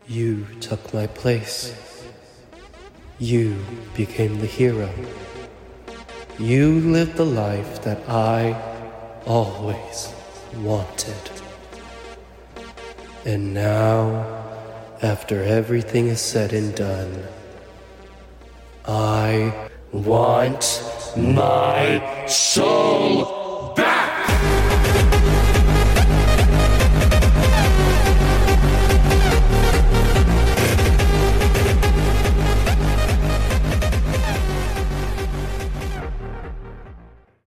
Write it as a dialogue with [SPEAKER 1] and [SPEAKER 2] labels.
[SPEAKER 1] You took my place. You became the hero. You lived the life that I always wanted. And now, after everything is said and done, I want my soul